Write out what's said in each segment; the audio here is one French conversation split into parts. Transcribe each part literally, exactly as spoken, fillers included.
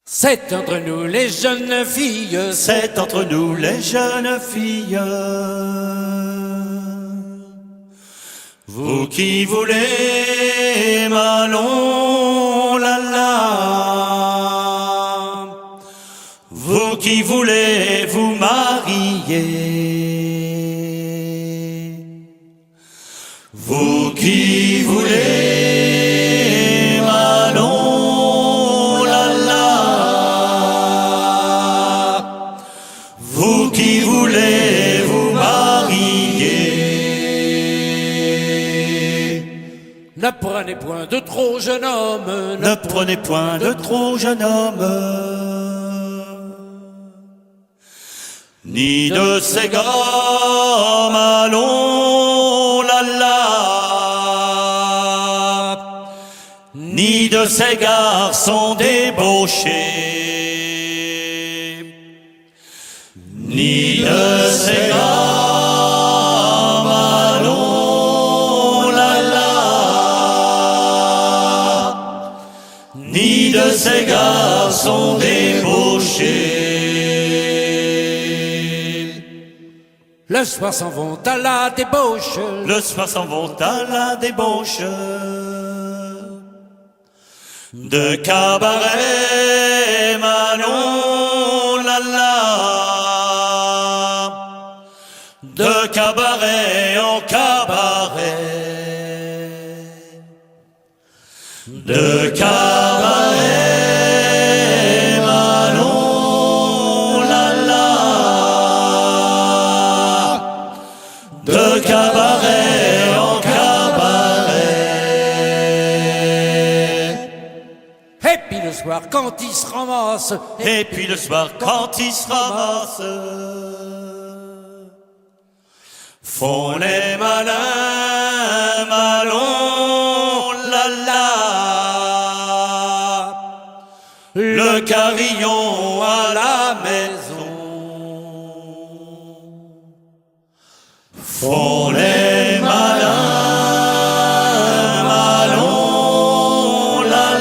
C'est entre nous les jeunes filles, c'est entre nous les jeunes filles. Vous qui voulez Manon, la la, vous qui voulez vous marier, vous qui voulez Manon, la la, vous qui voulez vous marier. Ne prenez point de trop jeune homme, Ne prenez point de trop jeune homme, ni de ces gars Manon, la la, ni de ces garçons débauchés, ni de ces gars ni de ces garçons débauchés. Le soir s'en vont à la débauche, Le soir s'en vont à la débauche, de cabaret Manon, la la, de cabaret en cabaret, de cabaret Manon, la la, de cabaret en cabaret. et puis le soir quand ils se ramassent, Et puis le soir quand ils se ramassent, font les malins Manon, la la, le carillon à la maison, font les malins Manon, la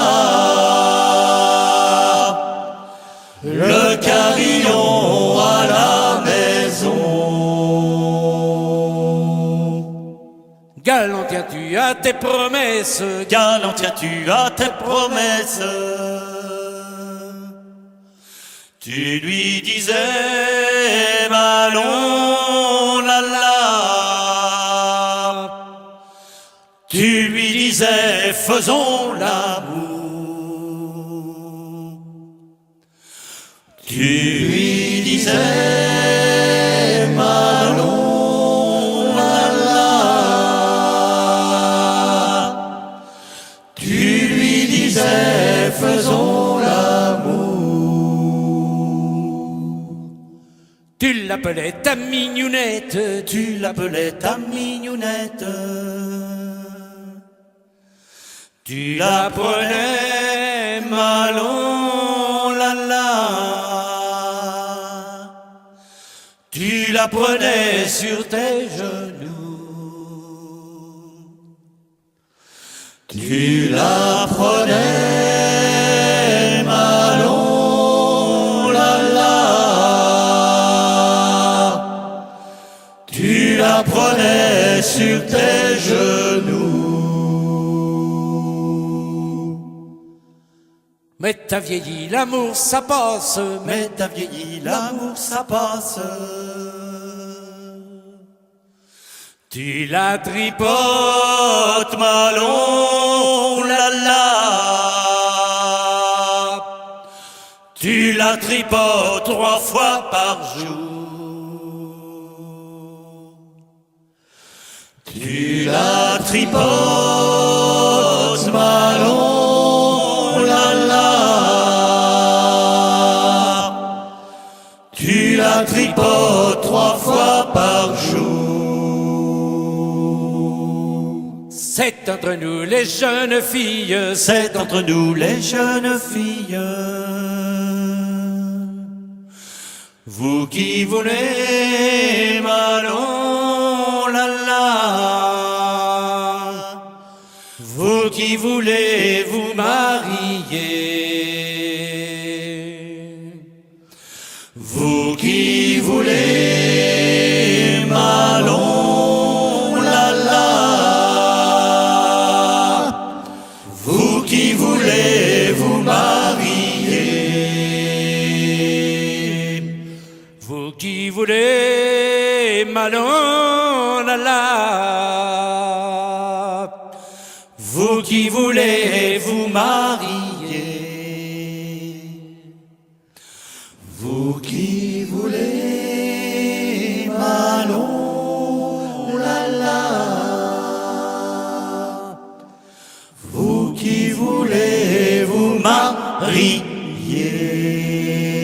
la, le carillon à la maison. galant tiens-tu à tes promesses, Galant tiens-tu à tes promesses, tu lui disais Manon, la la, tu lui disais faisons l'amour, tu lui disais Manon, la la, tu lui disais faisons l'amour. tu l'appelais ta mignonnette, Tu l'appelais ta mignonnette, tu la prenais Manon, la la, tu la prenais sur tes genoux, tu la prenais Manon, la la, tu la prenais sur tes genoux. mais t'as vieilli, l'amour ça passe, mais Mais t'as vieilli, l'amour ça passe, tu la tripotes Manon, la la, tu la tripotes trois fois par jour, tu la tripotes Manon, la la, tu la tripotes trois fois par jour. c'est entre nous les jeunes filles, C'est entre nous les jeunes filles, vous qui voulez Manon, la la, vous qui voulez vous marier, Vous qui voulez Manon, la la. Vous qui voulez vous marier. Vous qui voulez Manon, la la. Vous qui voulez vous marier. Vous qui voulez Manon, la la. Vous qui voulez vous marier.